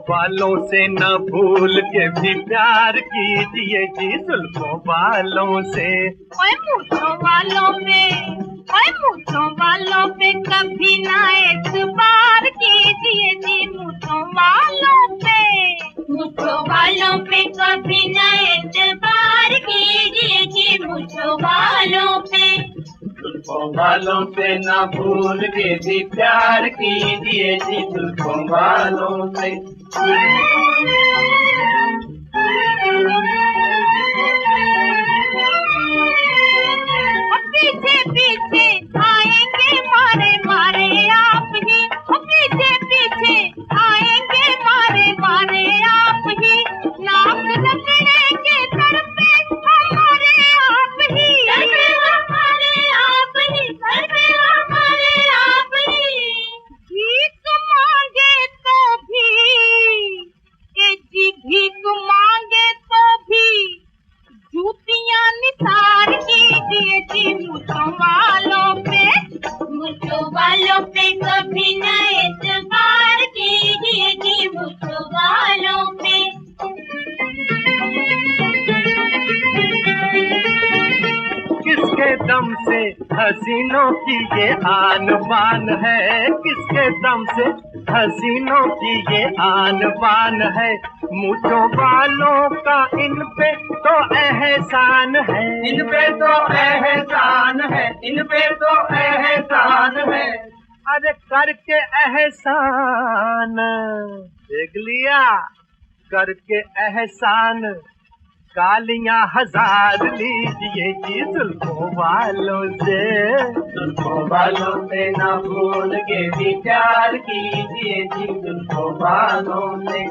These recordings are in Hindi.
वालों से न भूल के भी प्यार कीजिए जी, जुल्फों वालों से। ओए मूंछों वालों पे, ओए मूंछों वालों पे कभी ना एतबार कीजिए जी, मूंछों वालों पे, मूंछों वालों पे कभी ना एतबार कीजिए जी, मूंछों वालों पे। जुल्फों वालों से न भूल के भी प्यार कीजिए जी, जुल्फों वालों से। पीछे पीछे आएंगे मारे मारे आप ही, पीछे पीछे आएंगे मारे मारे आप ही, नाक रगड़ेंगे सर पे हमारे आप ही, हमारे आप ही, सर पे हमारे आप ही। भीख मांगे तो भी, ये जी भीख मांगे तो भी जूतियां निसार कीजिए जी, मूंछों वालों पे, मूंछों वालों पे कभी न एतबार कीजिए जी, मूंछों वालों पे। किसके दम से हसीनों की ये आन बान है, किसके दम से हसीनों की ये आन बान है, मूंछों वालों का इन पे तो एहसान है, इन पे तो एहसान है, इन पे तो एहसान है। अरे करके एहसान देख लिया, करके एहसान कालियां हजार लीजिए जी, जुल्फों वालों से। जुल्फों वालों से न भूल के भी प्यार कीजिए जी, जुल्फों वालों से।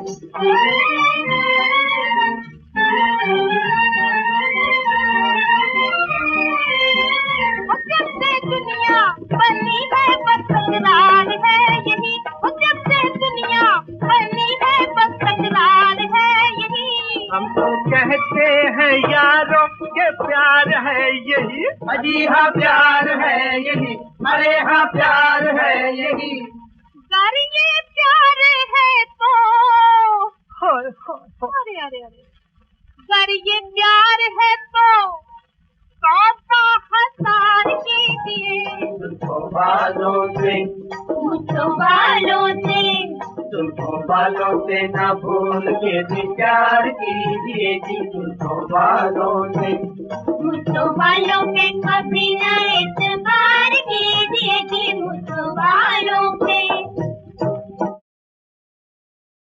जब से दुनिया बनी है बस तकरार है यही, जब से दुनिया बनी है बस तकरार है यही। हम तो कहते हैं यारों के प्यार है यही, अजी हाँ प्यार है यही, अरे हाँ प्यार है यही। अगर ये प्यार है तो, अरे अरे अरे, अगर ये प्यार है तो कौसा हसार कीजिए, जुल्फों वालों से, मूंछों वालों से। जुल्फों वालों से न भूल के भी प्यार कीजिए जी, जुल्फों वालों से। मूंछों वालों पे कभी न